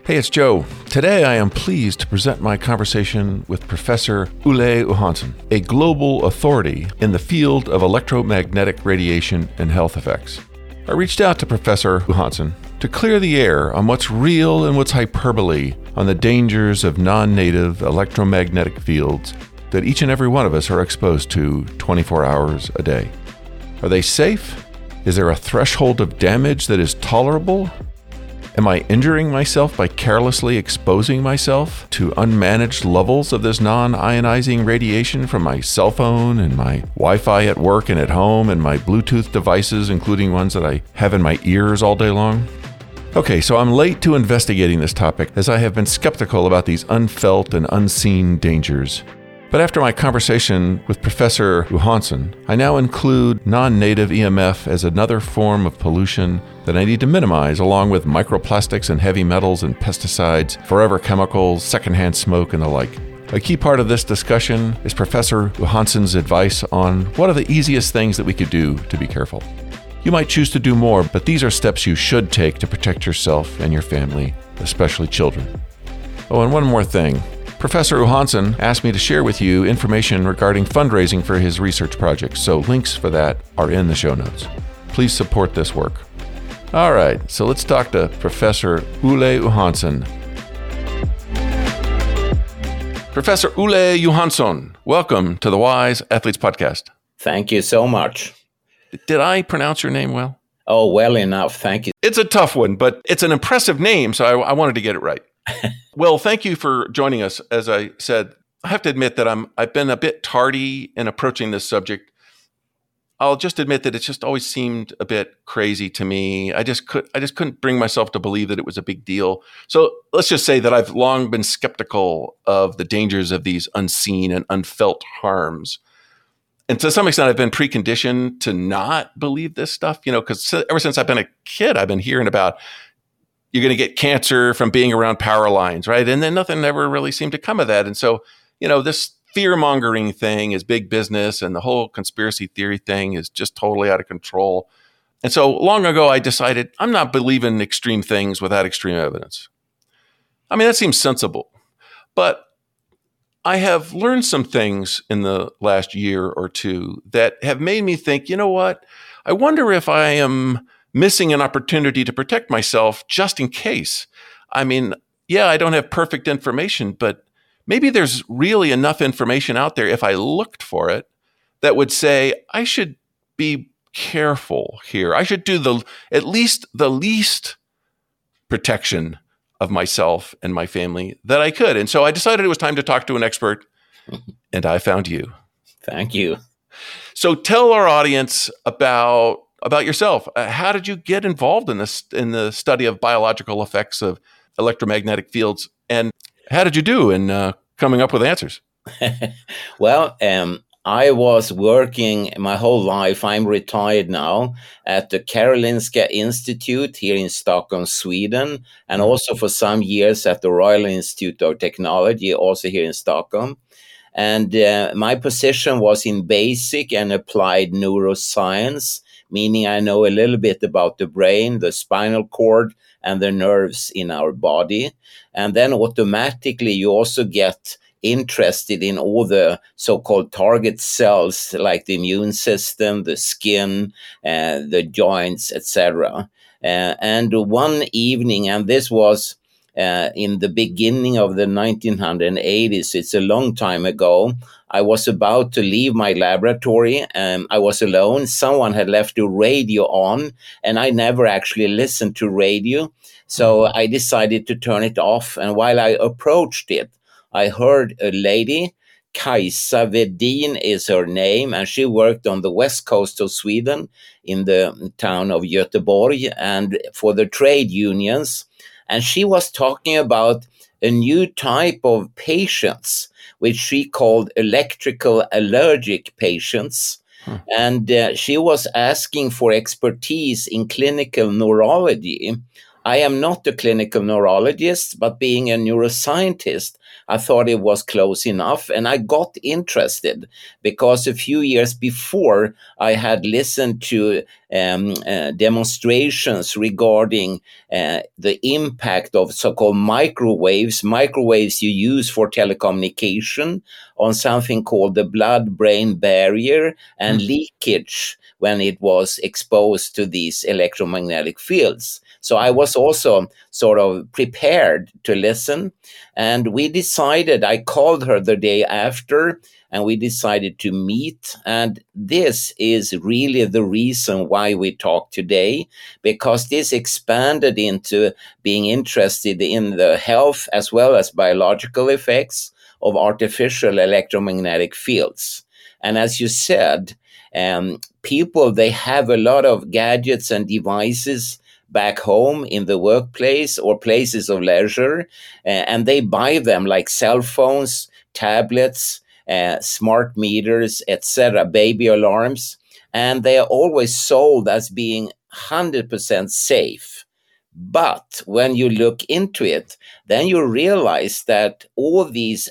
Hey, it's Joe. Today I am pleased to present my conversation with Professor Ole Johansson, a global authority in the field of electromagnetic radiation and health effects. I reached out to Professor Johansson to clear the air on what's real and what's hyperbole on the dangers of non-native electromagnetic fields that each and every one of us are exposed to 24 hours a day. Are they safe? Is there a threshold of damage that is tolerable? Am I injuring myself by carelessly exposing myself to unmanaged levels of this non-ionizing radiation from my cell phone and my Wi-Fi at work and at home and my Bluetooth devices, including ones that I have in my ears all day long? Okay, so I'm late to investigating this topic as I have been skeptical about these unfelt and unseen dangers. But after my conversation with Professor Johansson, I now include non-native EMF as another form of pollution that I need to minimize, along with microplastics and heavy metals and pesticides, forever chemicals, secondhand smoke, and the like. A key part of this discussion is Professor Johansson's advice on what are the easiest things that we could do to be careful. You might choose to do more, but these are steps you should take to protect yourself and your family, especially children. Oh, and one more thing. Professor Johansson asked me to share with you information regarding fundraising for his research projects, so links for that are in the show notes. Please support this work. All right, so let's talk to Professor Ole Johansson. Professor Ole Johansson, welcome to the Wise Athletes Podcast. Thank you so much. Did I pronounce your name well? Oh, well enough. Thank you. It's a tough one, but it's an impressive name, so I wanted to get it right. Well, thank you for joining us. As I said, I have to admit that I've been a bit tardy in approaching this subject. I'll just admit that it's just always seemed a bit crazy to me. I just couldn't bring myself to believe that it was a big deal. So let's just say that I've long been skeptical of the dangers of these unseen and unfelt harms. And to some extent, I've been preconditioned to not believe this stuff, because ever since I've been a kid, I've been hearing about you're going to get cancer from being around power lines, right? And then nothing ever really seemed to come of that. And so, this fear-mongering thing is big business, and the whole conspiracy theory thing is just totally out of control. And so long ago, I decided I'm not believing extreme things without extreme evidence. I mean, that seems sensible. But I have learned some things in the last year or two that have made me think, you know what? I wonder if I am missing an opportunity to protect myself just in case. I mean, yeah, I don't have perfect information, but maybe there's really enough information out there if I looked for it that would say I should be careful here. I should do at least the least protection of myself and my family that I could. And so I decided it was time to talk to an expert, and I found you. Thank you. So tell our audience about yourself. How did you get involved in the study of biological effects of electromagnetic fields, and how did you do in coming up with answers? Well, I was working my whole life. I'm retired now at the Karolinska Institute here in Stockholm, Sweden, and also for some years at the Royal Institute of Technology, also here in Stockholm. And my position was in basic and applied neuroscience, meaning I know a little bit about the brain, the spinal cord, and the nerves in our body. And then automatically you also get interested in all the so-called target cells like the immune system, the skin, the joints, etc. And one evening, and this was in the beginning of the 1980s, it's a long time ago, I was about to leave my laboratory. I was alone. Someone had left the radio on, and I never actually listened to radio. So I decided to turn it off. And while I approached it, I heard a lady, Kajsa Vedin is her name, and she worked on the west coast of Sweden in the town of Göteborg and for the trade unions. And she was talking about a new type of patients, which she called electrical allergic patients. And she was asking for expertise in clinical neurology. I am not a clinical neurologist, but being a neuroscientist, I thought it was close enough. And I got interested because a few years before I had listened to demonstrations regarding the impact of so-called microwaves you use for telecommunication on something called the blood-brain barrier and leakage when it was exposed to these electromagnetic fields. So I was also sort of prepared to listen. And I called her the day after, and we decided to meet. And this is really the reason why we talk today, because this expanded into being interested in the health as well as biological effects of artificial electromagnetic fields. And as you said, people, they have a lot of gadgets and devices back home in the workplace or places of leisure, and they buy them like cell phones, tablets, smart meters, etc., baby alarms, and they are always sold as being 100% safe. But when you look into it, then you realize that all these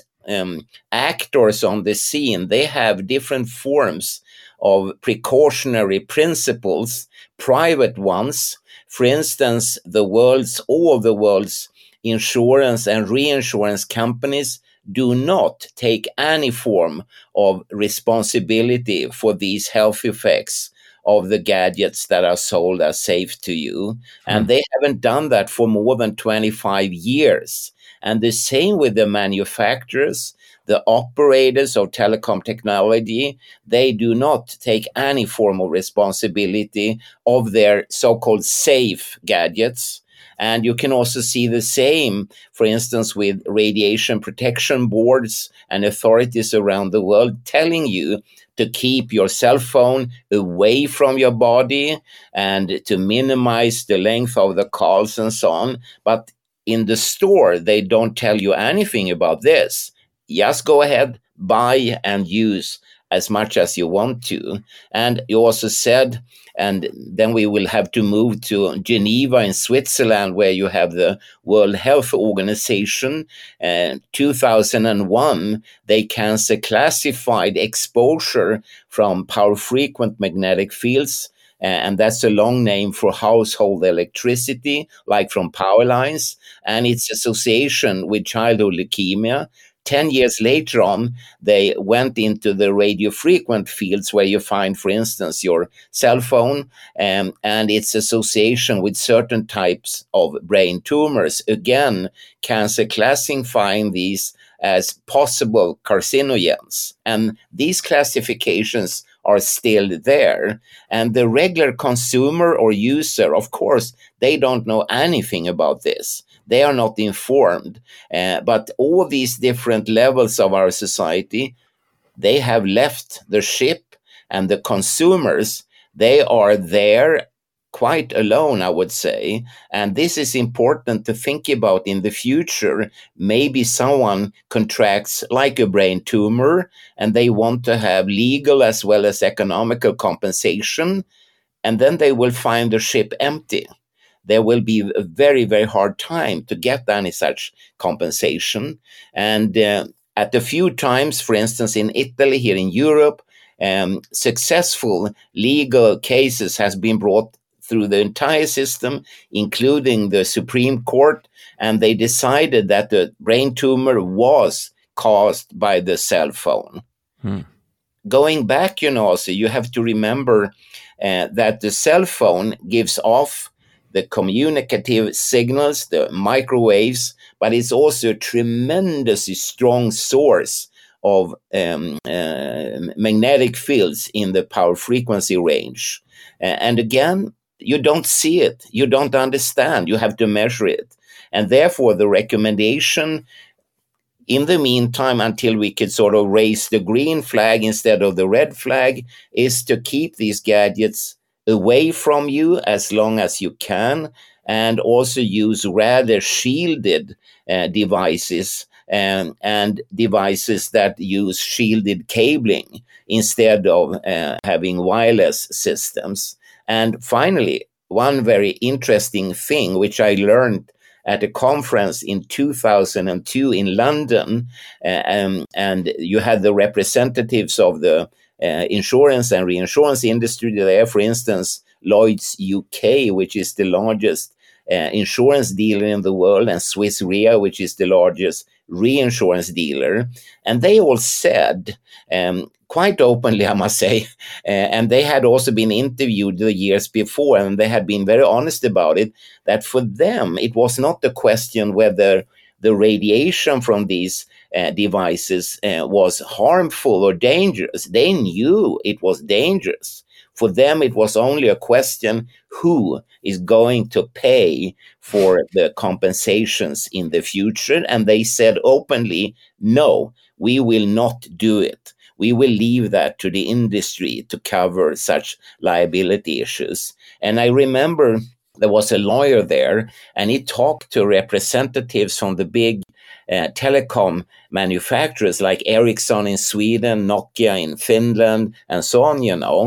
actors on the scene, they have different forms of precautionary principles, private ones. For instance, all the world's insurance and reinsurance companies do not take any form of responsibility for these health effects of the gadgets that are sold as safe to you. And they haven't done that for more than 25 years. And the same with the manufacturers, the operators of telecom technology. They do not take any form of responsibility of their so-called safe gadgets. And you can also see the same, for instance, with radiation protection boards and authorities around the world telling you to keep your cell phone away from your body and to minimize the length of the calls and so on. But in the store, they don't tell you anything about this. Just go ahead, buy and use as much as you want to. And you also said, and then we will have to move to Geneva in Switzerland, where you have the World Health Organization. 2001, they cancer classified exposure from power frequent magnetic fields. And that's a long name for household electricity, like from power lines, and its association with childhood leukemia. 10 years later on, they went into the radio frequent fields where you find, for instance, your cell phone and its association with certain types of brain tumors. Again, cancer classifying these as possible carcinogens. And these classifications are still there. And the regular consumer or user, of course, they don't know anything about this. They are not informed. But all these different levels of our society, they have left the ship, and the consumers, they are there quite alone, I would say. And this is important to think about in the future. Maybe someone contracts like a brain tumor and they want to have legal as well as economical compensation, and then they will find the ship empty. There will be a very, very hard time to get any such compensation. And at a few times, for instance, in Italy, here in Europe, successful legal cases has been brought through the entire system, including the Supreme Court, and they decided that the brain tumor was caused by the cell phone. Going back, also, you have to remember that the cell phone gives off the communicative signals, the microwaves, but it's also a tremendously strong source of magnetic fields in the power frequency range. And again, you don't see it, you don't understand, you have to measure it. And therefore, the recommendation in the meantime, until we could sort of raise the green flag instead of the red flag, is to keep these gadgets away from you as long as you can, and also use rather shielded devices and devices that use shielded cabling instead of having wireless systems. And finally, one very interesting thing which I learned at a conference in 2002 in London, and you had the representatives of the insurance and reinsurance industry there, for instance, Lloyd's UK, which is the largest insurance dealer in the world, and Swiss Re, which is the largest reinsurance dealer. And they all said, quite openly, I must say, and they had also been interviewed the years before, and they had been very honest about it, that for them, it was not the question whether the radiation from these devices was harmful or dangerous. They knew it was dangerous. For them, it was only a question who is going to pay for the compensations in the future. And they said openly, no, we will not do it. We will leave that to the industry to cover such liability issues. And I remember there was a lawyer there, and he talked to representatives from the big telecom manufacturers like Ericsson in Sweden, Nokia in Finland, and so on,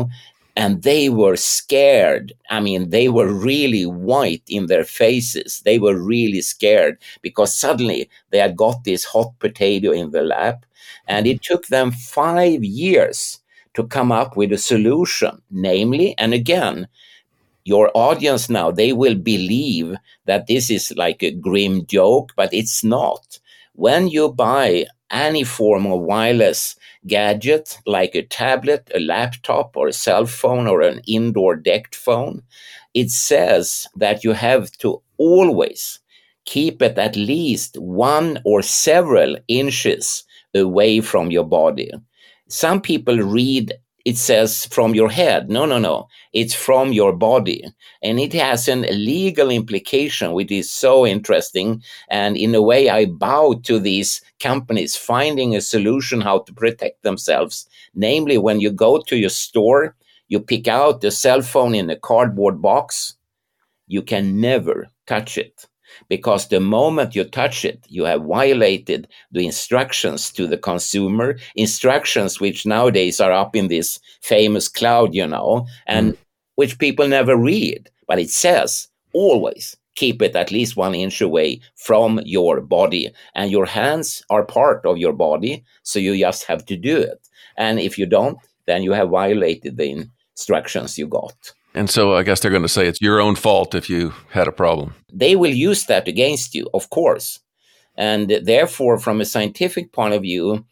and they were scared. I mean, they were really white in their faces. They were really scared because suddenly they had got this hot potato in the lap, and it took them 5 years to come up with a solution, namely, and again, your audience now, they will believe that this is like a grim joke, but it's not. When you buy any form of wireless gadget, like a tablet, a laptop, or a cell phone, or an indoor decked phone, it says that you have to always keep it at least 1 or several inches away from your body. Some people read it says from your head. No. It's from your body. And it has an legal implication, which is so interesting. And in a way, I bow to these companies finding a solution how to protect themselves. Namely, when you go to your store, you pick out the cell phone in a cardboard box, you can never touch it. Because the moment you touch it, you have violated the instructions to the consumer, instructions which nowadays are up in this famous cloud, and which people never read. But it says, always keep it at least 1 inch away from your body. And your hands are part of your body, so you just have to do it. And if you don't, then you have violated the instructions you got. And so I guess they're going to say it's your own fault if you had a problem. They will use that against you, of course. And therefore, from a scientific point of view,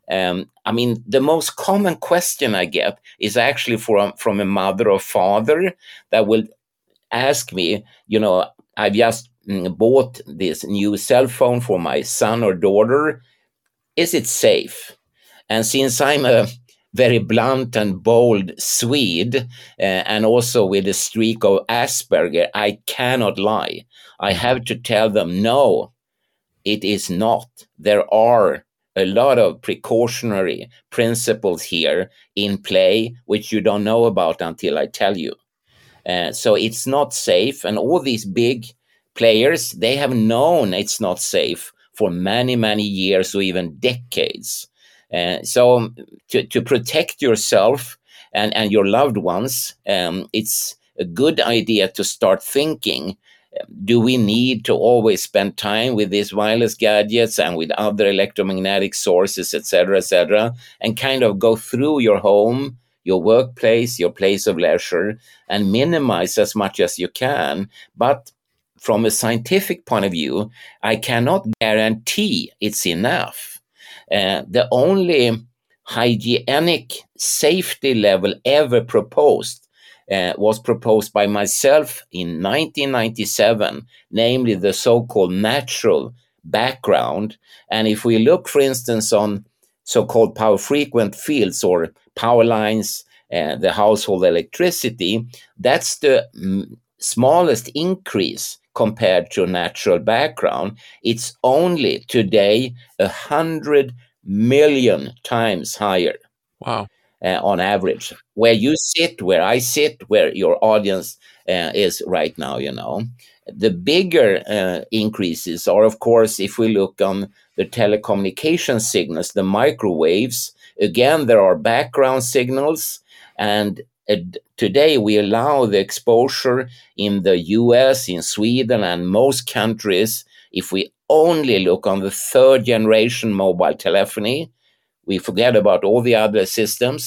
the most common question I get is actually from a mother or father that will ask me, I've just bought this new cell phone for my son or daughter. Is it safe? And since I'm a very blunt and bold Swede, and also with a streak of Asperger, I cannot lie. I have to tell them, no, it is not. There are a lot of precautionary principles here in play, which you don't know about until I tell you. So it's not safe. And all these big players, they have known it's not safe for many, many years or even decades. So to protect yourself and your loved ones, it's a good idea to start thinking, do we need to always spend time with these wireless gadgets and with other electromagnetic sources, et cetera, and kind of go through your home, your workplace, your place of leisure, and minimize as much as you can. But from a scientific point of view, I cannot guarantee it's enough. The only hygienic safety level ever proposed was proposed by myself in 1997, namely the so-called natural background. And if we look, for instance, on so-called power frequent fields or power lines, the household electricity, that's the smallest increase compared to natural background. It's only today 100 million times higher. Wow. On average, where you sit, where I sit, where your audience is right now, The bigger increases are, of course, if we look on the telecommunication signals, the microwaves. Again, there are background signals, and today we allow the exposure in the US, in Sweden, and most countries. If we only look on the 3rd generation mobile telephony, we forget about all the other systems,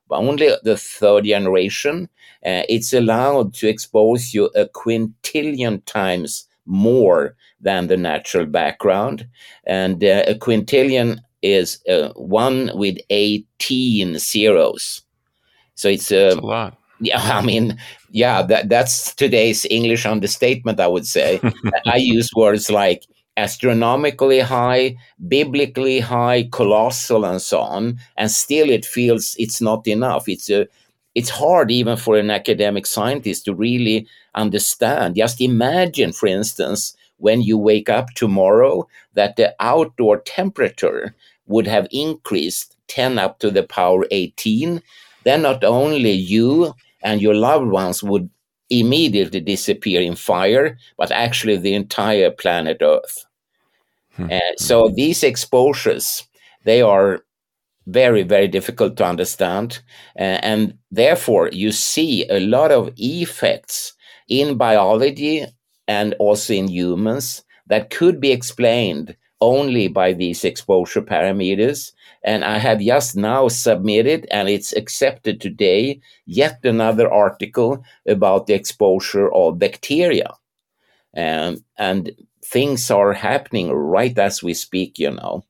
only the third generation, it's allowed to expose you a quintillion times more than the natural background. And a quintillion is 1 with 18 zeros. So it's That's a lot. yeah, I mean, yeah, that's today's English understatement, I would say. I use words like astronomically high, biblically high, colossal, and so on, and still it feels it's not enough. It's hard even for an academic scientist to really understand. Just imagine, for instance, when you wake up tomorrow, that the outdoor temperature would have increased 10 up to the power 18. Then not only you and your loved ones would immediately disappear in fire, but actually the entire planet Earth. So these exposures, they are very, very difficult to understand. And therefore, you see a lot of effects in biology and also in humans that could be explained only by these exposure parameters. And I have just now submitted, and it's accepted today, yet another article about the exposure of bacteria. And things are happening right as we speak, you know.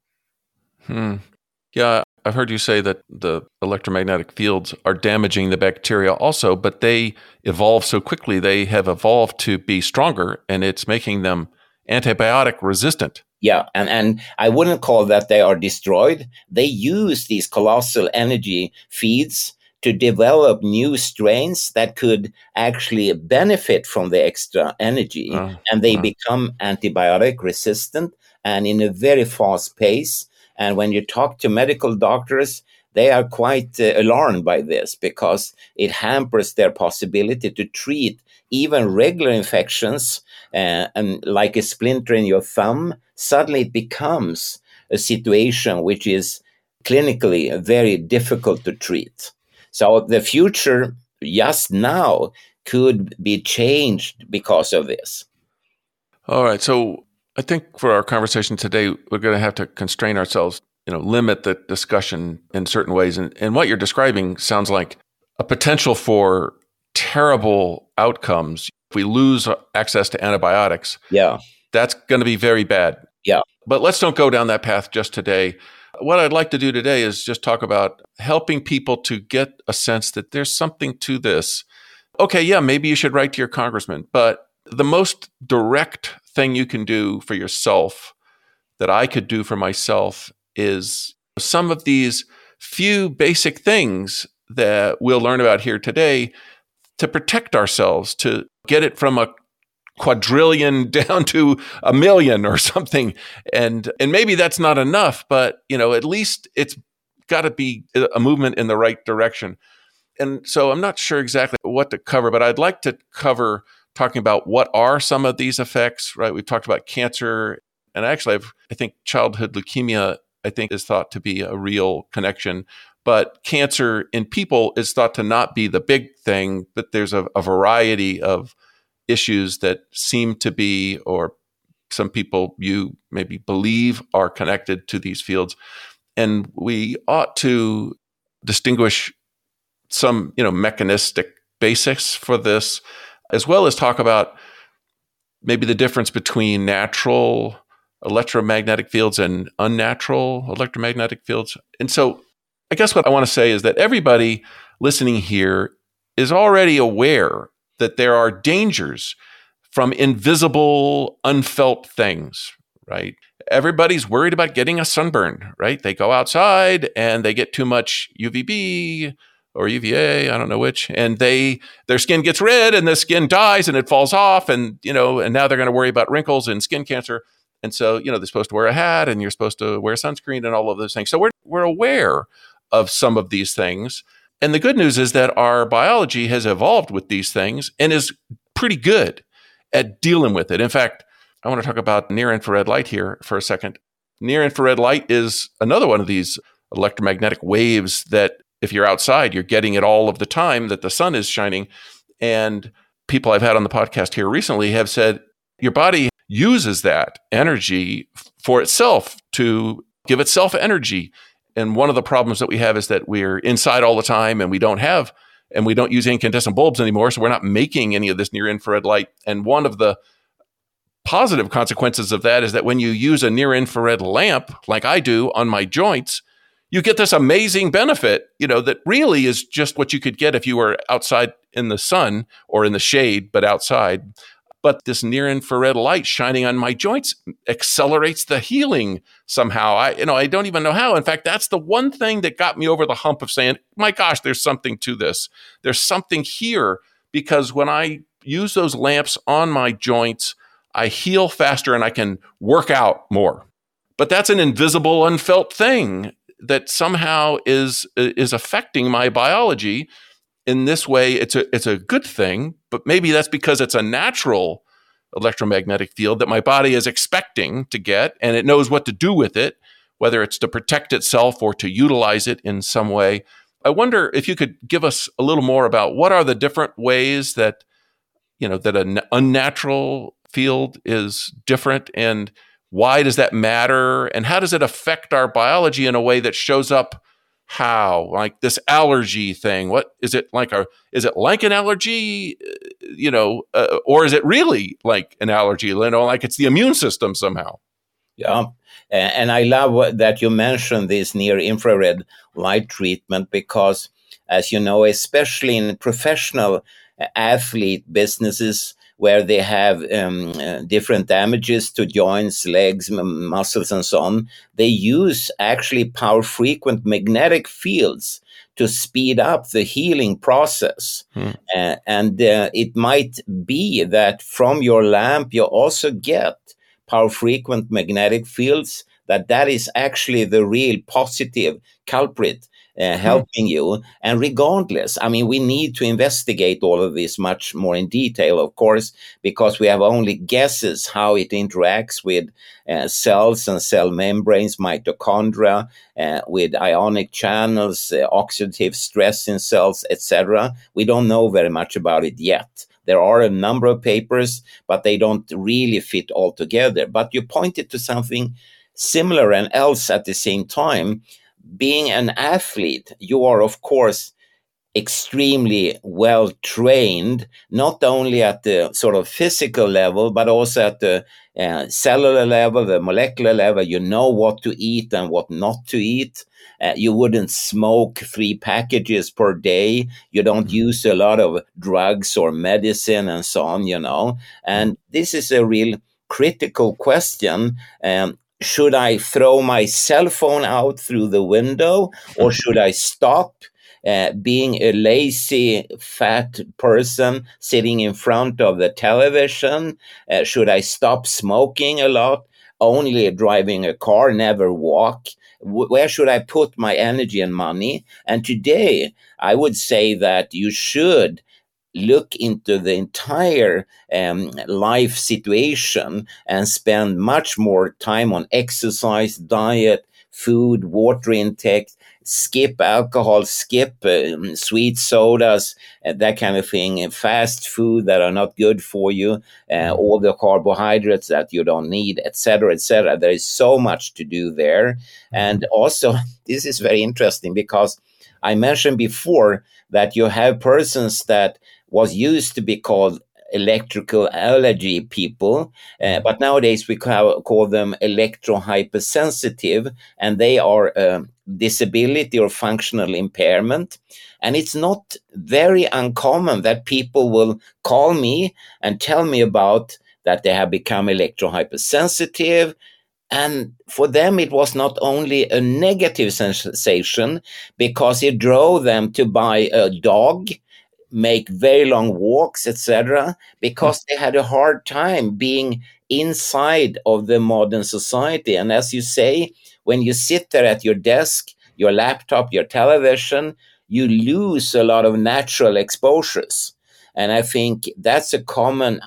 Yeah, I've heard you say that the electromagnetic fields are damaging the bacteria also, but they evolve so quickly. They have evolved to be stronger, and it's making them antibiotic resistant. Yeah, and I wouldn't call that they are destroyed. They use these colossal energy feeds to develop new strains that could actually benefit from the extra energy, and they become antibiotic resistant and in a very fast pace. And when you talk to medical doctors, they are quite alarmed by this because it hampers their possibility to treat even regular infections. And like a splinter in your thumb, suddenly it becomes a situation which is clinically very difficult to treat. So the future just now could be changed because of this. All right. So I think for our conversation today, we're going to have to constrain ourselves, limit the discussion in certain ways. And what you're describing sounds like a potential for terrible outcomes. If we lose access to antibiotics, that's going to be very bad. Yeah. But let's don't go down that path just today. What I'd like to do today is just talk about helping people to get a sense that there's something to this. Okay, yeah, maybe you should write to your congressman, but the most direct thing you can do for yourself, that I could do for myself, is some of these few basic things that we'll learn about here today to protect ourselves, to get it from a quadrillion down to a million or something. And maybe that's not enough, but at least it's got to be a movement in the right direction. And so I'm not sure exactly what to cover, but I'd like to cover talking about what are some of these effects, right? We've talked about cancer, and actually I think childhood leukemia, is thought to be a real connection. But cancer in people is thought to not be the big thing, but there's a variety of issues that seem to be, or some people you maybe believe are connected to these fields. And we ought to distinguish some, mechanistic basics for this, as well as talk about maybe the difference between natural electromagnetic fields and unnatural electromagnetic fields. And so I guess what I want to say is that everybody listening here is already aware that there are dangers from invisible, unfelt things, right? Everybody's worried about getting a sunburn, right? They go outside and they get too much UVB or UVA, I don't know which, and their skin gets red and the skin dies and it falls off, and and now they're going to worry about wrinkles and skin cancer. And so, they're supposed to wear a hat and you're supposed to wear sunscreen and all of those things. So we're aware of some of these things. And the good news is that our biology has evolved with these things and is pretty good at dealing with it. In fact, I want to talk about near-infrared light here for a second. Near-infrared light is another one of these electromagnetic waves that if you're outside, you're getting it all of the time that the sun is shining. And people I've had on the podcast here recently have said your body uses that energy for itself, to give itself energy. And one of the problems that we have is that we're inside all the time and we don't use incandescent bulbs anymore. So we're not making any of this near infrared light. And one of the positive consequences of that is that when you use a near infrared lamp, like I do on my joints, you get this amazing benefit, that really is just what you could get if you were outside in the sun or in the shade, but outside. But this near infrared light shining on my joints accelerates the healing somehow. I don't even know how. In fact, that's the one thing that got me over the hump of saying, my gosh, there's something to this. There's something here, because when I use those lamps on my joints, I heal faster and I can work out more. But that's an invisible, unfelt thing that somehow is affecting my biology. In this way, it's a good thing, but maybe that's because it's a natural electromagnetic field that my body is expecting to get, and it knows what to do with it, whether it's to protect itself or to utilize it in some way. I wonder if you could give us a little more about what are the different ways that an unnatural field is different, and why does that matter, and how does it affect our biology in a way that shows up? How, like this allergy thing? What is it like? Is it like an allergy, or is it really like an allergy? Like it's the immune system somehow. Yeah, and I love that you mentioned this near infrared light treatment, because, as you know, especially in professional athlete businesses, where they have different damages to joints, legs, muscles, and so on, they use actually power-frequent magnetic fields to speed up the healing process. And it might be that from your lamp, you also get power-frequent magnetic fields, that is actually the real positive culprit helping you. And regardless, we need to investigate all of this much more in detail, of course, because we have only guesses how it interacts with cells and cell membranes, mitochondria, with ionic channels, oxidative stress in cells, etc. We don't know very much about it yet. There are a number of papers, but they don't really fit all together. But you pointed to something similar and else at the same time. Being an athlete, you are, of course, extremely well trained, not only at the sort of physical level, but also at the cellular level, the molecular level. You know what to eat and what not to eat. You wouldn't smoke 3 packages per day. You don't use a lot of drugs or medicine and so on, And this is a real critical question. Should I throw my cell phone out through the window, or should I stop being a lazy, fat person sitting in front of the television? Should I stop smoking a lot, only driving a car, never walk? Where should I put my energy and money? And today, I would say that you should look into the entire life situation and spend much more time on exercise, diet, food, water intake, skip alcohol, skip sweet sodas, that kind of thing, fast food that are not good for you, all the carbohydrates that you don't need, etc., etc. There is so much to do there. And also, this is very interesting, because I mentioned before that you have persons that was used to be called electrical allergy people, but nowadays we call them electrohypersensitive, and they are disability or functional impairment. And it's not very uncommon that people will call me and tell me about that they have become electrohypersensitive. And for them, it was not only a negative sensation, because it drove them to buy a dog, make very long walks, etc., because they had a hard time being inside of the modern society. And as you say, when you sit there at your desk, your laptop, your television, you lose a lot of natural exposures. And I think that's a common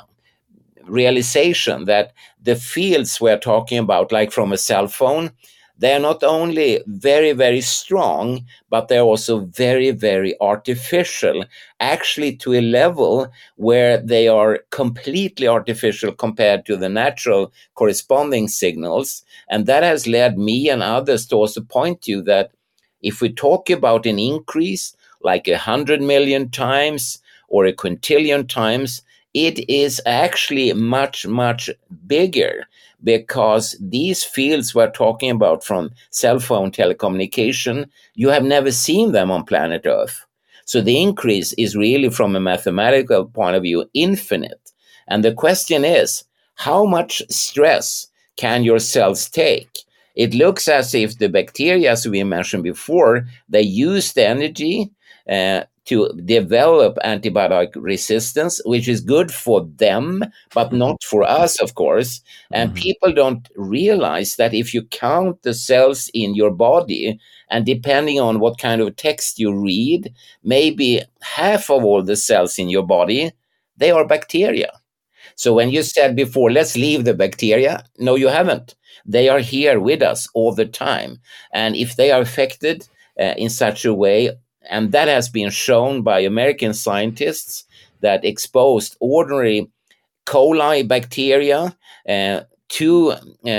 realization, that the fields we're talking about, like from a cell phone, they're not only very, very strong, but they're also very, very artificial, actually to a level where they are completely artificial compared to the natural corresponding signals. And that has led me and others to also point to that If we talk about an increase like 100 million times or a quintillion times, it is actually much, much bigger, because these fields we're talking about from cell phone telecommunication, you have never seen them on planet Earth. So the increase is really, from a mathematical point of view, infinite. And the question is, how much stress can your cells take? It looks as if the bacteria, as we mentioned before, they use the energy to develop antibiotic resistance, which is good for them, but not for us, of course. And people don't realize that if you count the cells in your body, and depending on what kind of text you read, maybe half of all the cells in your body, they are bacteria. So when you said before, let's leave the bacteria, no, you haven't. They are here with us all the time. And if they are affected in such a way, and that has been shown by American scientists that exposed ordinary coli bacteria to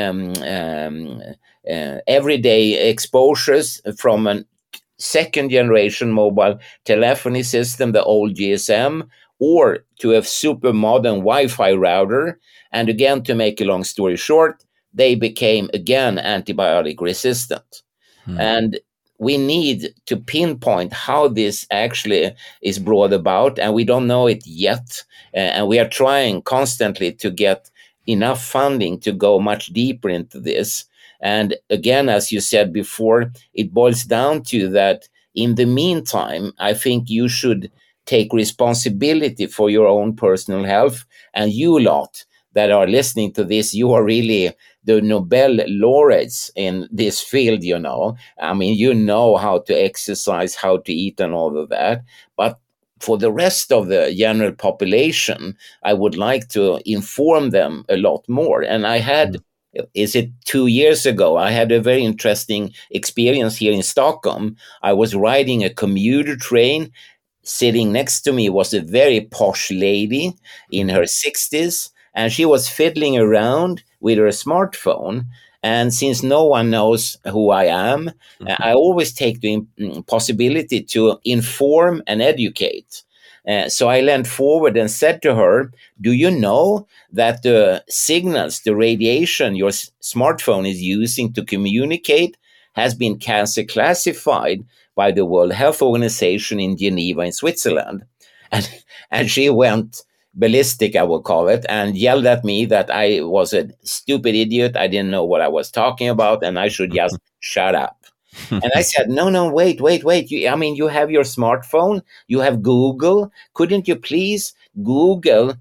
everyday exposures from a second generation mobile telephony system, the old GSM, or to a super modern Wi-Fi router. And again, to make a long story short, they became again antibiotic resistant. And we need to pinpoint how this actually is brought about, and we don't know it yet. And we are trying constantly to get enough funding to go much deeper into this. And again, as you said before, it boils down to that in the meantime, I think you should take responsibility for your own personal health. And you lot that are listening to this, you are really the Nobel laureates in this field, you know. I mean, you know how to exercise, how to eat and all of that. But for the rest of the general population, I would like to inform them a lot more. And I had, is it 2 years ago, I had a very interesting experience here in Stockholm. I was riding a commuter train. Sitting next to me was a very posh lady in her 60s, and she was fiddling around with her smartphone. And since no one knows who I am, I always take the possibility to inform and educate. So I leaned forward and said to her, do you know that the signals, the radiation your smartphone is using to communicate has been cancer classified by the World Health Organization in Geneva in Switzerland? And she went ballistic, I will call it, and yelled at me that I was a stupid idiot. I didn't know what I was talking about, and I should just shut up. And I said, no, wait. You have your smartphone, you have Google. Couldn't you please Google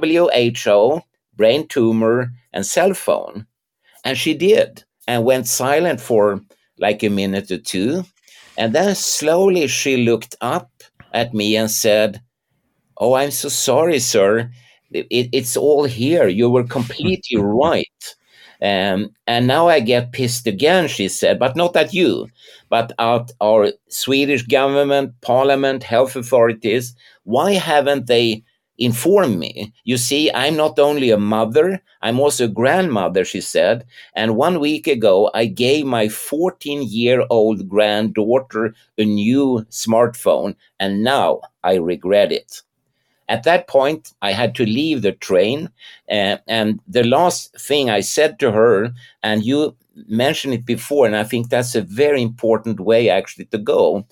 WHO, brain tumor, and cell phone? And she did, and went silent for like a minute or two. And then slowly she looked up at me and said, oh, I'm so sorry, sir. It's all here. You were completely right. And now I get pissed again, she said, but not at you, but at our Swedish government, parliament, health authorities. Why haven't they informed me? You see, I'm not only a mother, I'm also a grandmother, she said. And 1 week ago, I gave my 14-year-old granddaughter a new smartphone, and now I regret it. At that point, I had to leave the train. And the last thing I said to her, and you mentioned it before, and I think that's a very important way actually to go.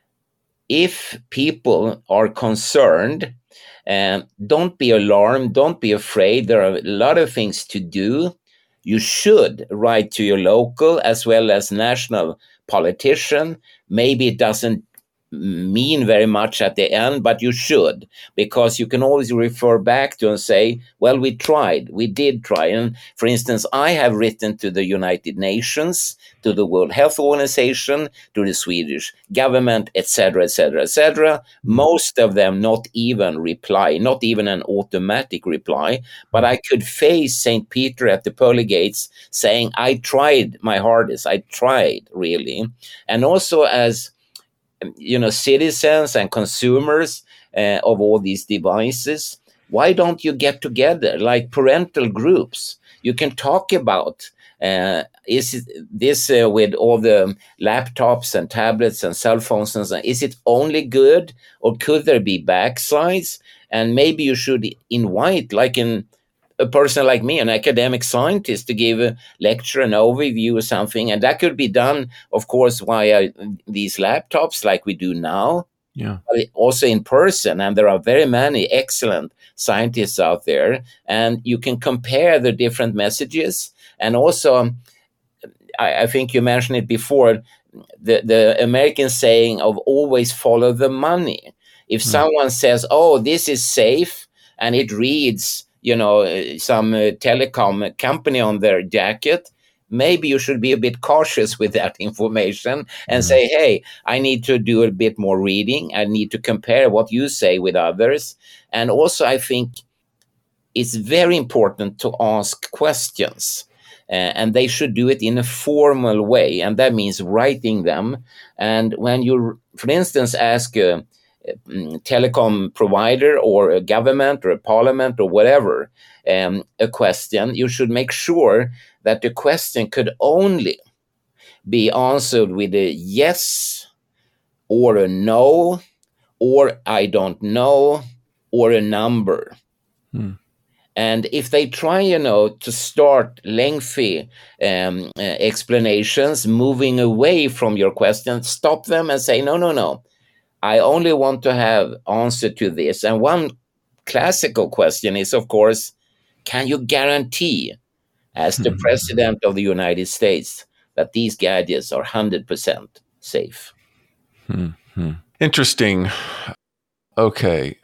If people are concerned, don't be alarmed, don't be afraid. There are a lot of things to do. You should write to your local as well as national politician. Maybe it doesn't mean very much at the end, but you should, because you can always refer back to and say, well, we did try. And for instance, I have written to the United Nations, to the World Health Organization, to the Swedish government, etc., etc., etc. Most of them not even reply, not even an automatic reply, but I could face St. Peter at the pearly gates saying, I tried my hardest, I tried really. And also as citizens and consumers of all these devices, why don't you get together like parental groups? You can talk about Is it this with all the laptops and tablets and cell phones and so, is it only good, or could there be backsides? And maybe you should invite, like a person like me, an academic scientist, to give a lecture, an overview or something. And that could be done, of course, via these laptops like we do now, Yeah. but also in person. And there are very many excellent scientists out there. And you can compare the different messages. And also, I think you mentioned it before, the American saying of always follow the money. If someone says, oh, this is safe, and it reads, some telecom company on their jacket, maybe you should be a bit cautious with that information and say, hey, I need to do a bit more reading. I need to compare what you say with others. And also, I think it's very important to ask questions. And they should do it in a formal way. And that means writing them. And when you, for instance, ask a telecom provider or a government or a parliament or whatever a question, you should make sure that the question could only be answered with a yes or a no or I don't know or a number. And if they try, to start lengthy explanations, moving away from your question, stop them and say, no. I only want to have answer to this. And one classical question is, of course, can you guarantee, as the president of the United States, that these gadgets are 100% safe? Interesting. Okay.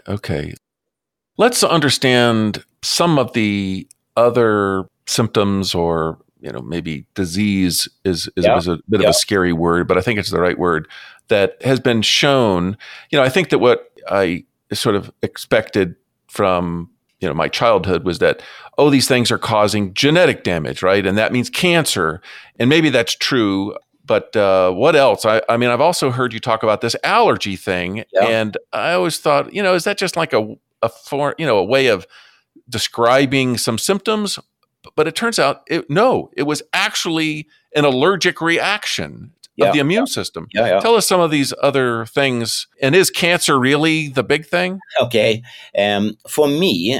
Let's understand some of the other symptoms, or maybe disease is a bit of a scary word, but I think it's the right word, that has been shown. I think that what I sort of expected from my childhood was that, these things are causing genetic damage, right? And that means cancer. And maybe that's true. But what else? I mean, I've also heard you talk about this allergy thing. Yeah. And I always thought, is that just like a way of describing some symptoms? But it turns out, it was actually an allergic reaction of the immune system. Tell us some of these other things. And is cancer really the big thing? Okay. For me,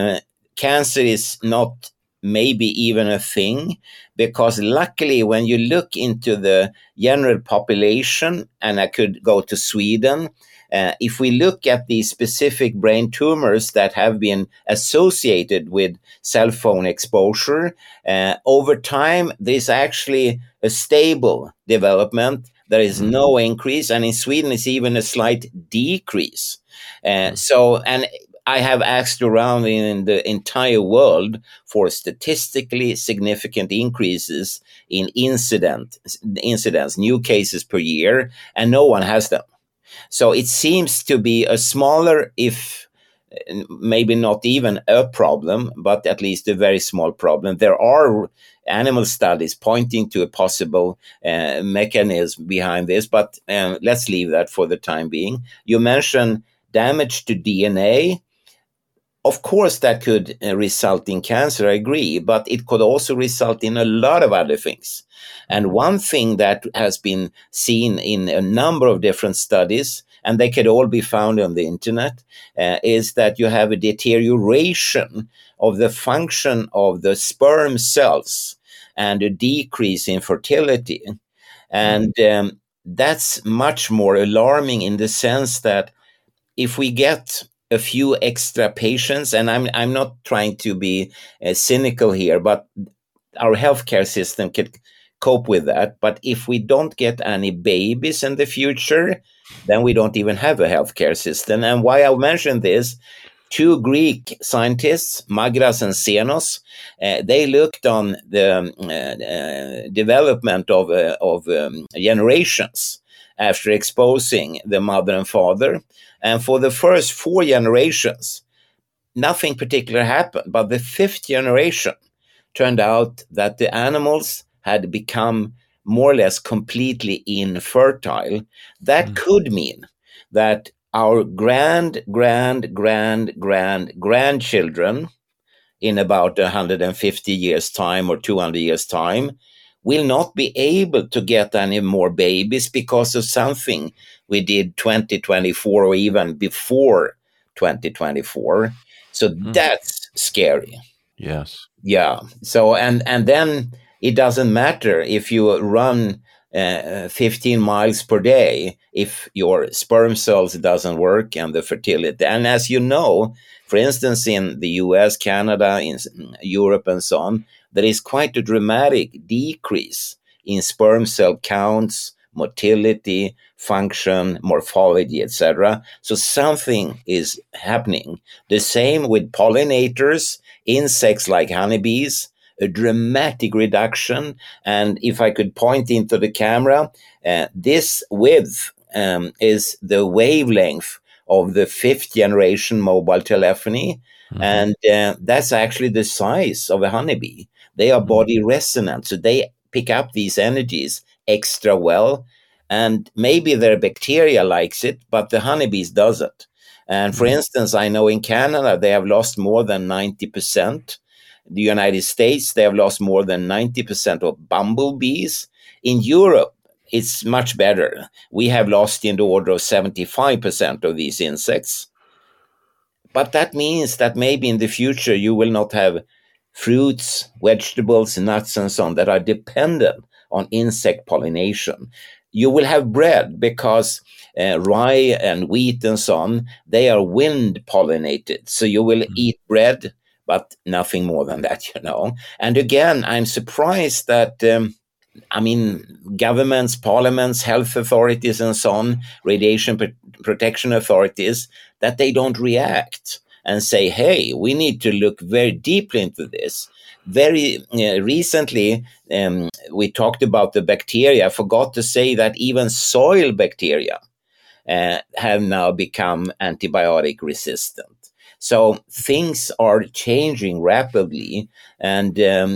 cancer is not maybe even a thing, because luckily when you look into the general population, and I could go to Sweden, if we look at the specific brain tumors that have been associated with cell phone exposure, over time, there's actually a stable development. There is no increase. And in Sweden, it's even a slight decrease. And I have asked around in the entire world for statistically significant increases in incidents, new cases per year, and no one has them. So it seems to be a smaller, if maybe not even a problem, but at least a very small problem. There are animal studies pointing to a possible mechanism behind this, but let's leave that for the time being. You mentioned damage to DNA. Of course, that could result in cancer, I agree, but it could also result in a lot of other things. And one thing that has been seen in a number of different studies, and they could all be found on the internet, is that you have a deterioration of the function of the sperm cells and a decrease in fertility. And that's much more alarming in the sense that if we get a few extra patients, and I'm not trying to be cynical here, but our healthcare system could cope with that. But if we don't get any babies in the future, then we don't even have a healthcare system. And why I mention this, two Greek scientists, Magras and Xenos, they looked on the development of generations after exposing the mother and father. And for the first 4 generations, nothing particular happened. But the 5th generation turned out that the animals had become more or less completely infertile. That could mean that our grandchildren in about 150 years' time or 200 years' time will not be able to get any more babies because of something we did 2024 or even before 2024. So that's scary. Yes. Yeah. So and then it doesn't matter if you run 15 miles per day if your sperm cells doesn't work and the fertility. And as you know, for instance, in the US, Canada, in Europe, and so on, there is quite a dramatic decrease in sperm cell counts, motility, function, morphology, etc. So something is happening. The same with pollinators, insects like honeybees, a dramatic reduction. And if I could point into the camera, this width is the wavelength of the 5th generation mobile telephony. And that's actually the size of a honeybee. They are body resonant, so they pick up these energies extra well. And maybe their bacteria likes it, but the honeybees doesn't. And for instance, I know in Canada, they have lost more than 90%. The United States, they have lost more than 90% of bumblebees. In Europe, it's much better. We have lost in the order of 75% of these insects. But that means that maybe in the future you will not have fruits, vegetables, nuts, and so on that are dependent on insect pollination. You will have bread because rye and wheat and so on, they are wind pollinated. So you will eat bread, but nothing more than that, you know. And again, I'm surprised that, governments, parliaments, health authorities, and so on, radiation protection authorities, that they don't react and say, hey, we need to look very deeply into this. Very recently, we talked about the bacteria. I forgot to say that even soil bacteria have now become antibiotic resistant. So things are changing rapidly, and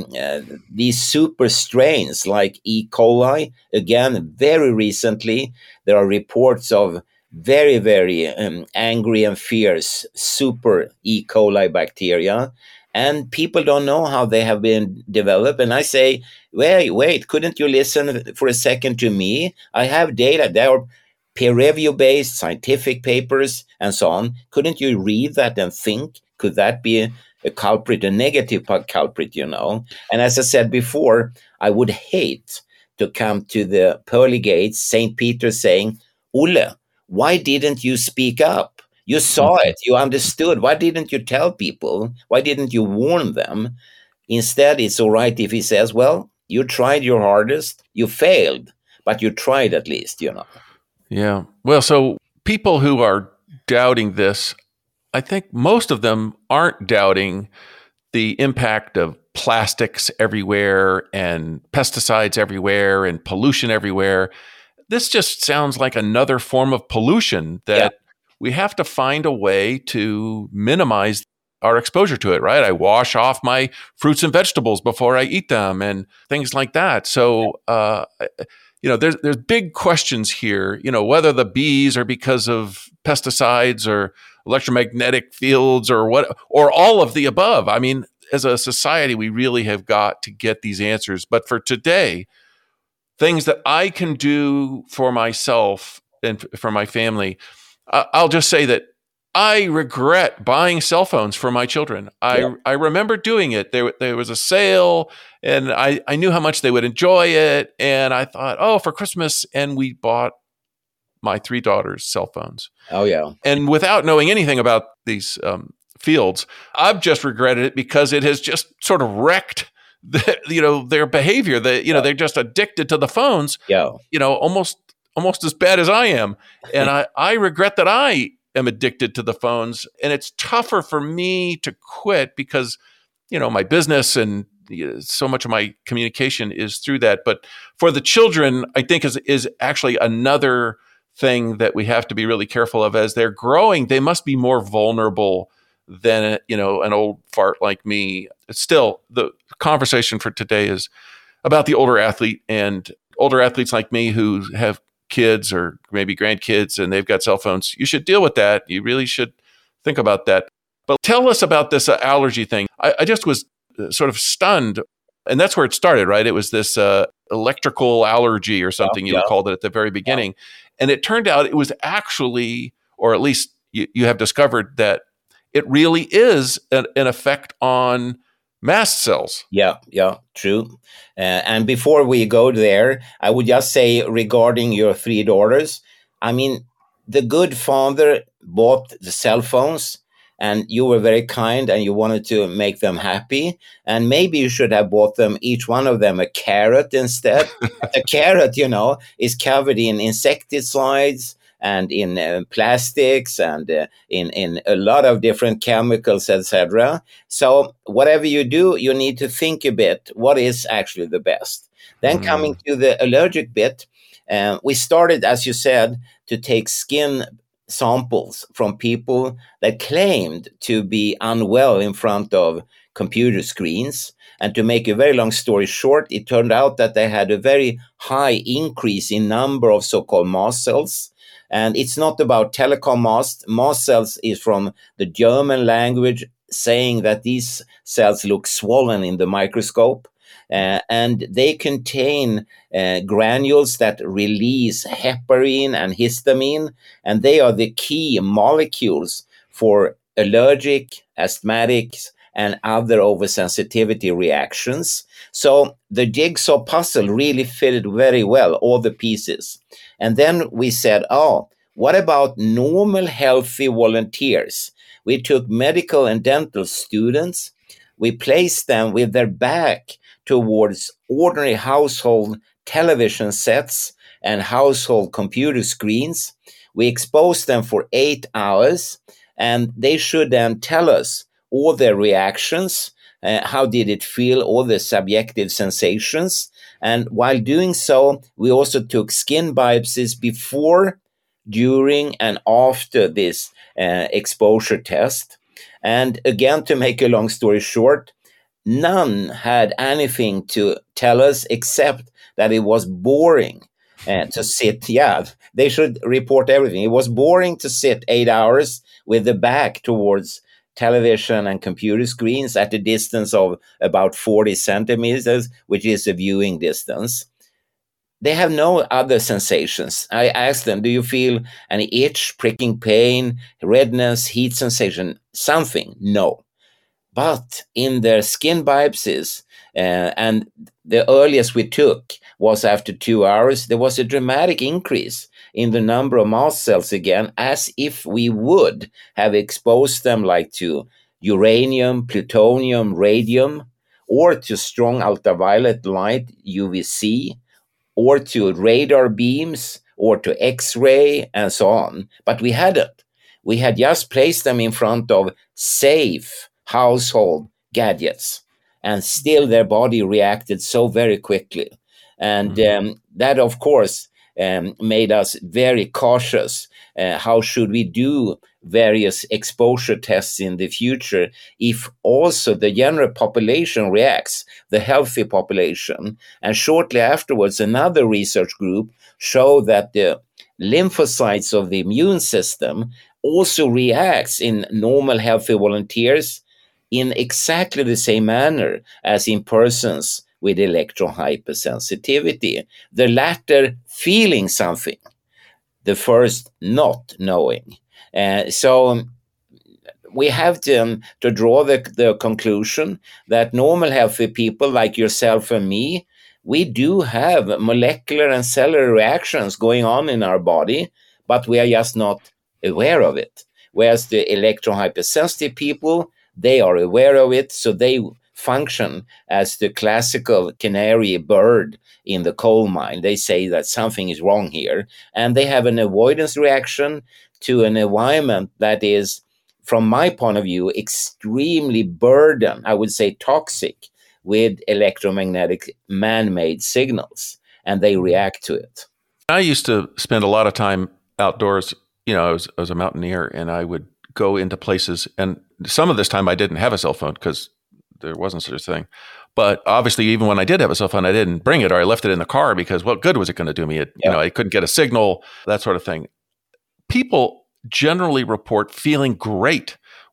these super strains like E. coli, again, very recently, there are reports of very, very angry and fierce super E. coli bacteria, and people don't know how they have been developed. And I say, wait, couldn't you listen for a second to me? I have data. There are peer-review-based scientific papers and so on. Couldn't you read that and think, could that be a culprit, a negative culprit, you know? And as I said before, I would hate to come to the pearly gates, St. Peter saying, Olle, why didn't you speak up? You saw it, you understood. Why didn't you tell people? Why didn't you warn them? Instead, it's all right if he says, well, you tried your hardest, you failed, but you tried at least, you know. Yeah. Well, so people who are doubting this, I think most of them aren't doubting the impact of plastics everywhere and pesticides everywhere and pollution everywhere. This just sounds like another form of pollution that we have to find a way to minimize our exposure to it, right? I wash off my fruits and vegetables before I eat them and things like that. So, there's big questions here, whether the bees are because of pesticides or electromagnetic fields or what, or all of the above. I mean, as a society, we really have got to get these answers. But for today, things that I can do for myself and for my family, I'll just say that I regret buying cell phones for my children. I remember doing it. There was a sale, and I knew how much they would enjoy it. And I thought, for Christmas, and we bought my 3 daughters cell phones. Oh, yeah. And without knowing anything about these fields, I've just regretted it because it has just sort of wrecked their behavior. They're just addicted to the phones. Yeah. Almost as bad as I am. And I regret that I am addicted to the phones, and it's tougher for me to quit because, my business and so much of my communication is through that. But for the children, I think is actually another thing that we have to be really careful of. As they're growing, they must be more vulnerable than, an old fart like me. It's still, the conversation for today is about the older athlete and older athletes like me who have kids or maybe grandkids and they've got cell phones. You should deal with that. You really should think about that. But tell us about this allergy thing. I just was sort of stunned. And that's where it started, right? It was this electrical allergy or something you called it at the very beginning. Yeah. And it turned out it was actually, or at least you have discovered that it really is an effect on mast cells. Yeah, true. And before we go there, I would just say regarding your 3 daughters, I mean, the good father bought the cell phones and you were very kind and you wanted to make them happy. And maybe you should have bought them, each one of them, a carrot instead. The carrot, is covered in insecticides and in plastics and in a lot of different chemicals, etc. So whatever you do, you need to think a bit, what is actually the best? Then coming to the allergic bit, we started, as you said, to take skin samples from people that claimed to be unwell in front of computer screens. And to make a very long story short, it turned out that they had a very high increase in number of so-called mast cells. And it's not about telecom mast. Mast cells is from the German language, saying that these cells look swollen in the microscope. And they contain granules that release heparin and histamine, and they are the key molecules for allergic, asthmatic, and other oversensitivity reactions. So the jigsaw puzzle really fitted very well, all the pieces. And then we said, what about normal healthy volunteers? We took medical and dental students. We placed them with their back towards ordinary household television sets and household computer screens. We exposed them for 8 hours, and they should then tell us all their reactions, how did it feel, all the subjective sensations. And while doing so, we also took skin biopsies before, during, and after this exposure test. And again, to make a long story short, none had anything to tell us except that it was boring to sit. Yeah, they should report everything. It was boring to sit 8 hours with the back towards television and computer screens at a distance of about 40 centimeters, which is the viewing distance. They have no other sensations. I asked them, do you feel any itch, pricking pain, redness, heat sensation, something? No. But in their skin biopsies, and the earliest we took was after 2 hours, there was a dramatic increase in the number of mast cells again, as if we would have exposed them like to uranium, plutonium, radium, or to strong ultraviolet light, UVC, or to radar beams, or to X-ray, and so on. But we hadn't. We had just placed them in front of safe household gadgets, and still their body reacted so very quickly. And that, of course, made us very cautious. How should we do various exposure tests in the future if also the general population reacts, the healthy population? And shortly afterwards, another research group showed that the lymphocytes of the immune system also reacts in normal healthy volunteers in exactly the same manner as in persons with electron hypersensitivity. The latter feeling something, the first not knowing. So we have to draw the conclusion that normal healthy people like yourself and me, we do have molecular and cellular reactions going on in our body, but we are just not aware of it. Whereas the electron hypersensitive people, they are aware of it, so they function as the classical canary bird in the coal mine. They say that something is wrong here, and they have an avoidance reaction to an environment that is, from my point of view, extremely burdened, I would say toxic, with electromagnetic man-made signals, and they react to it. I used to spend a lot of time outdoors. I was a mountaineer, and I would go into places, and some of this time I didn't have a cell phone because there wasn't such a thing. But obviously, even when I did have a cell phone, I didn't bring it, or I left it in the car because what good was it going to do me? I couldn't get a signal, that sort of thing. People generally report feeling great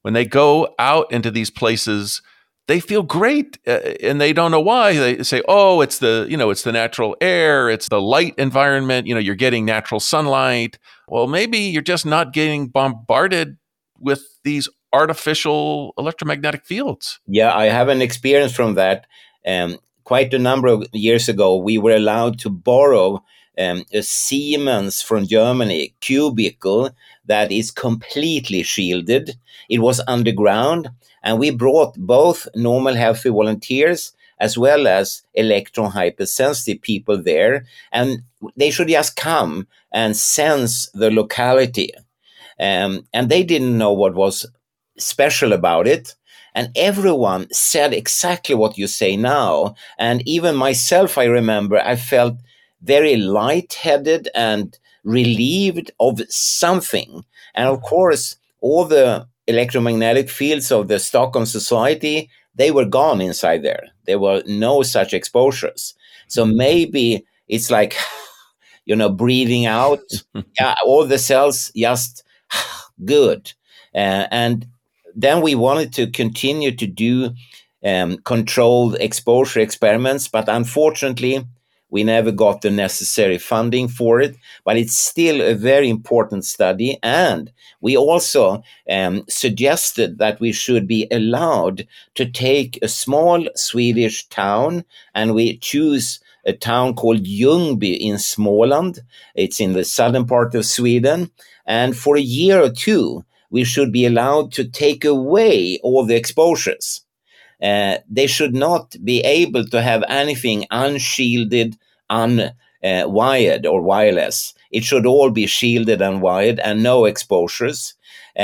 when they go out into these places, they feel great, and they don't know why. They say, "Oh, it's it's the natural air, it's the light environment. You're getting natural sunlight." Well, maybe you're just not getting bombarded with these artificial electromagnetic fields. Yeah, I have an experience from that. Quite a number of years ago, we were allowed to borrow a Siemens from Germany cubicle that is completely shielded. It was underground, and we brought both normal healthy volunteers as well as electron hypersensitive people there, and they should just come and sense the locality. And they didn't know what was special about it. And everyone said exactly what you say now. And even myself, I remember, I felt very lightheaded and relieved of something. And of course, all the electromagnetic fields of the Stockholm Society, they were gone inside there. There were no such exposures. So maybe it's like, breathing out. Yeah, all the cells just good. And then we wanted to continue to do controlled exposure experiments, but unfortunately, we never got the necessary funding for it. But it's still a very important study. And we also suggested that we should be allowed to take a small Swedish town, and we choose a town called Ljungby in Småland. It's in the southern part of Sweden. And for a year or two, we should be allowed to take away all the exposures. They should not be able to have anything unshielded, unwired or wireless. It should all be shielded and wired and no exposures.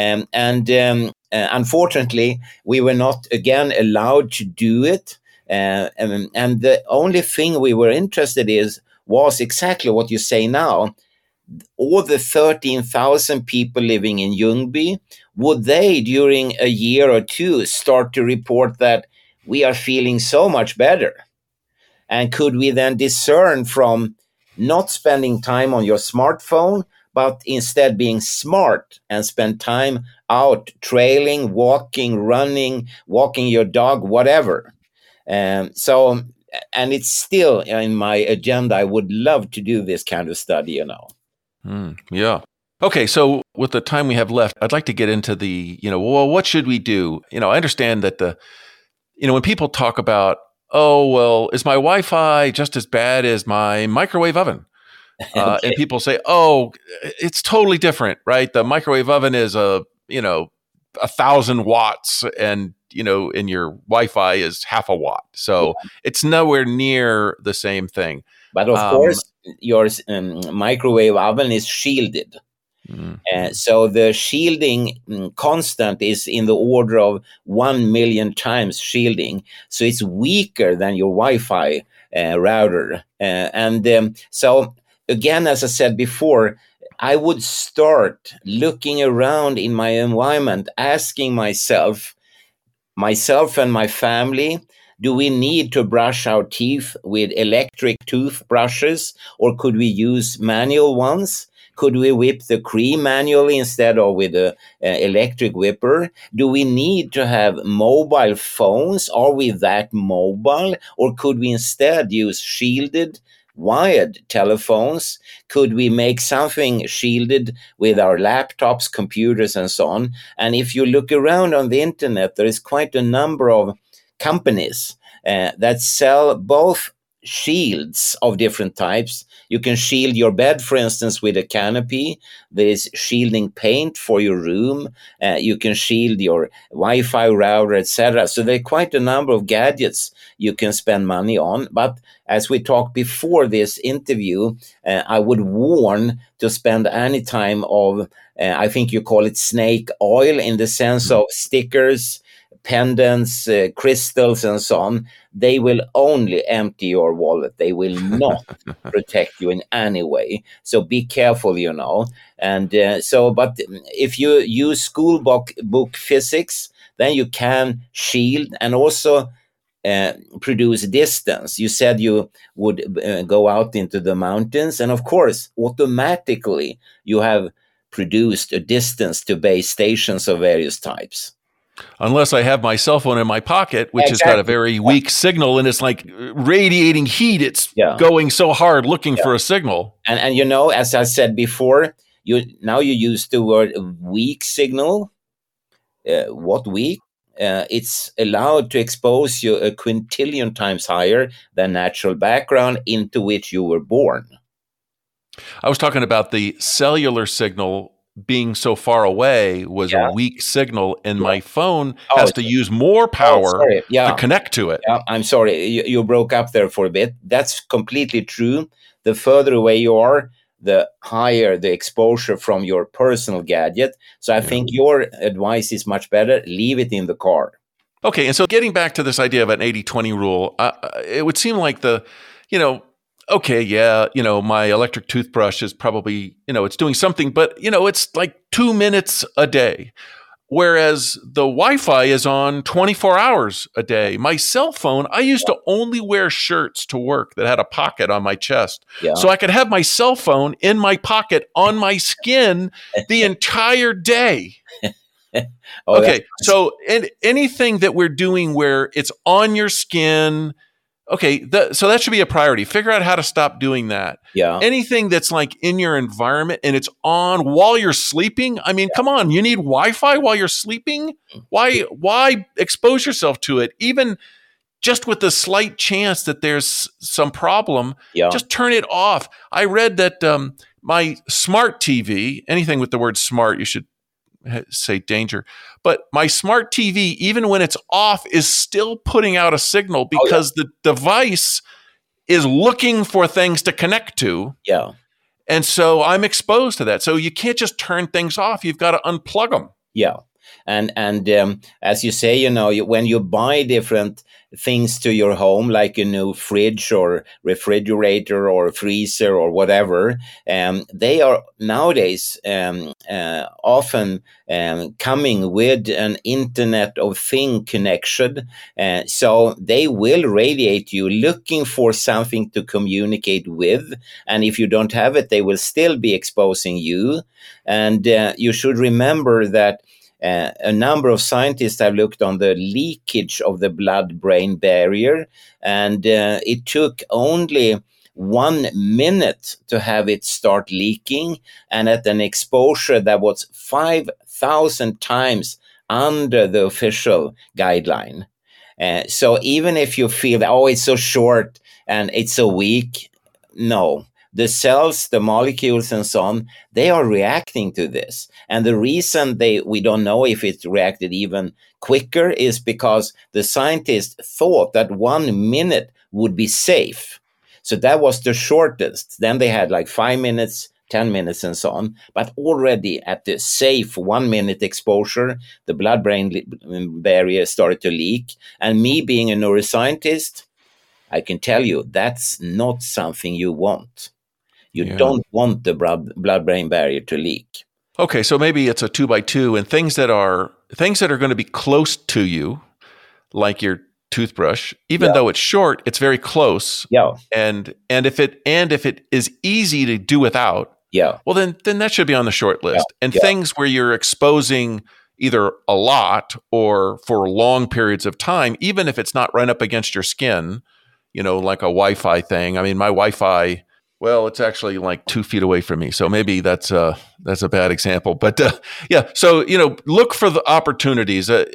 Unfortunately, we were not again allowed to do it. And the only thing we were interested in was exactly what you say now. All the 13,000 people living in Ljungby, would they, during a year or two, start to report that we are feeling so much better? And could we then discern from not spending time on your smartphone, but instead being smart and spend time out trailing, walking, running, walking your dog, whatever? And it's still in my agenda. I would love to do this kind of study, Yeah. Okay, so with the time we have left, I'd like to get into the, what should we do? I understand that when people talk about, oh, well, is my Wi-Fi just as bad as my microwave oven? Okay. And people say, oh, it's totally different, right? The microwave oven is 1,000 watts, and and your Wi-Fi is half a watt. So It's nowhere near the same thing. But of course, your microwave oven is shielded. So the shielding constant is in the order of 1 million times shielding. So it's weaker than your Wi-Fi router. So again, as I said before, I would start looking around in my environment, asking myself and my family, do we need to brush our teeth with electric toothbrushes, or could we use manual ones? Could we whip the cream manually instead of with an electric whipper? Do we need to have mobile phones? Are we that mobile? Or could we instead use shielded wired telephones? Could we make something shielded with our laptops, computers, and so on? And if you look around on the internet, there is quite a number of companies that sell both shields of different types. You can shield your bed, for instance, with a canopy. There is shielding paint for your room. You can shield your Wi-Fi router, etc. So there are quite a number of gadgets you can spend money on. But as we talked before this interview, I would warn to spend any time of, I think you call it snake oil, in the sense of stickers, pendants, crystals, and so on. They will only empty your wallet. They will not protect you in any way. So be careful, And but if you use school book physics, then you can shield and also produce distance. You said you would go out into the mountains, and of course, automatically you have produced a distance to base stations of various types. Unless I have my cell phone in my pocket, which has got a very weak signal and it's like radiating heat. It's going so hard looking for a signal. And you know, as I said before, you use the word weak signal. What weak? It's allowed to expose you a quintillion times higher than natural background into which you were born. I was talking about the cellular signal being so far away was a weak signal, and my phone has to use more power to connect to it. I'm sorry, you broke up there for a bit. That's completely true. The further away you are, the higher the exposure from your personal gadget. So I think your advice is much better. Leave it in the car. Okay, and so getting back to this idea of an 80-20 rule, it would seem like my electric toothbrush is probably, it's doing something, but, it's like 2 minutes a day. Whereas the Wi-Fi is on 24 hours a day. My cell phone, I used to only wear shirts to work that had a pocket on my chest. So I could have my cell phone in my pocket on my skin the entire day. Okay, so anything that we're doing where it's on your skin, so that should be a priority. Figure out how to stop doing that. Anything that's like in your environment and it's on while you're sleeping. I mean, come on, you need Wi-Fi while you're sleeping? Why expose yourself to it? Even just with the slight chance that there's some problem, just turn it off. I read that my smart TV, anything with the word smart, you should say danger. But my smart TV, even when it's off, is still putting out a signal because the device is looking for things to connect to. And so I'm exposed to that. So you can't just turn things off. You've got to unplug them. And as you say, when you buy different things to your home, like a new fridge or refrigerator or freezer or whatever, they are nowadays often coming with an Internet of Things connection. So they will radiate you looking for something to communicate with. And if you don't have it, they will still be exposing you. And you should remember that a number of scientists have looked on the leakage of the blood-brain barrier, and it took only 1 minute to have it start leaking, and at an exposure that was 5,000 times under the official guideline. So even if you feel, it's so short and it's so weak, no. The cells, the molecules and so on, they are reacting to this. And the reason we don't know if it reacted even quicker is because the scientists thought that 1 minute would be safe. So that was the shortest. Then they had like 5 minutes, 10 minutes and so on. But already at the safe 1 minute exposure, the blood-brain barrier started to leak. And me being a neuroscientist, I can tell you that's not something you want. You don't want the blood-brain barrier to leak. Okay, so maybe it's a 2x2, and things that are going to be close to you, like your toothbrush, even though it's short, it's very close. And if it is easy to do without, well then that should be on the short list. And things where you're exposing either a lot or for long periods of time, even if it's not right up against your skin, like a Wi-Fi thing. I mean, my Wi-Fi, well, it's actually like 2 feet away from me. So maybe that's a bad example, but so, look for the opportunities. I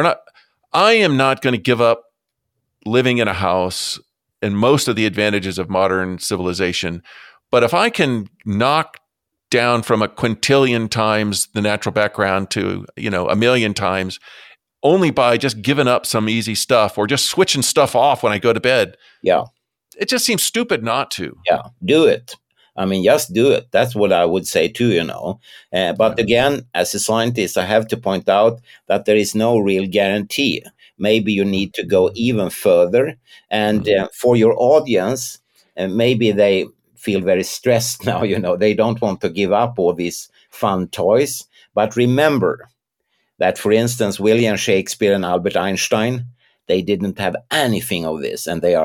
am not going to give up living in a house and most of the advantages of modern civilization. But if I can knock down from a quintillion times the natural background to, 1 million times, only by just giving up some easy stuff or just switching stuff off when I go to bed. It just seems stupid not to. Do it. I mean, just do it. That's what I would say too, But again, as a scientist, I have to point out that there is no real guarantee. Maybe you need to go even further. And for your audience, maybe they feel very stressed now, They don't want to give up all these fun toys. But remember that, for instance, William Shakespeare and Albert Einstein, they didn't have anything of this, and they are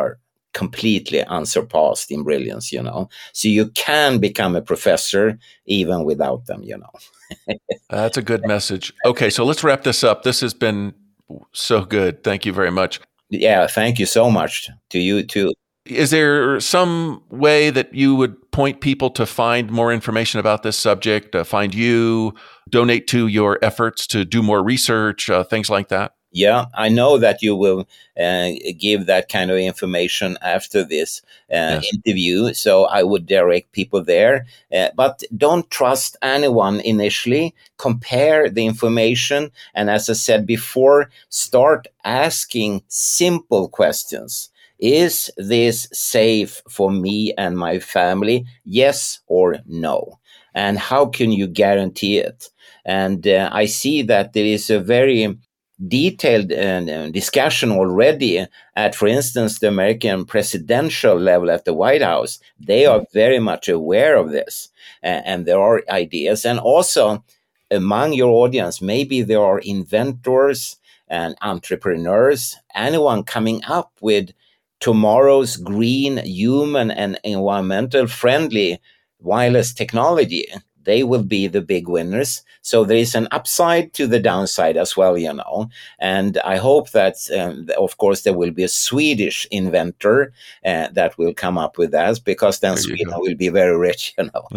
completely unsurpassed in brilliance, So you can become a professor even without them, That's a good message. Okay, so let's wrap this up. This has been so good. Thank you very much. Yeah, thank you so much to you too. Is there some way that you would point people to find more information about this subject, find you, donate to your efforts to do more research, things like that? Yeah, I know that you will give that kind of information after this interview, so I would direct people there. But don't trust anyone initially. Compare the information, and as I said before, start asking simple questions. Is this safe for me and my family? Yes or no? And how can you guarantee it? And I see that there is a very detailed discussion already at, for instance, the American presidential level at the White House. They are very much aware of this, and there are ideas. And also among your audience, maybe there are inventors and entrepreneurs, anyone coming up with tomorrow's green, human, and environmental friendly wireless technology. They will be the big winners. So there is an upside to the downside as well, And I hope that, of course, there will be a Swedish inventor that will come up with that, because then Sweden will be very rich,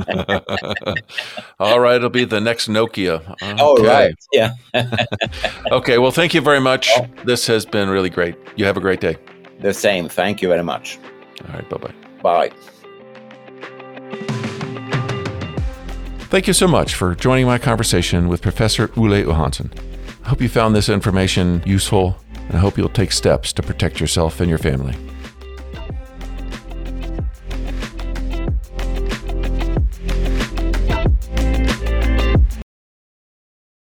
All right, it'll be the next Nokia. Okay. Oh, right. Yeah. Okay, well, thank you very much. This has been really great. You have a great day. The same. Thank you very much. All right, bye-bye. Bye. Thank you so much for joining my conversation with Professor Ole Johansson. I hope you found this information useful, and I hope you'll take steps to protect yourself and your family.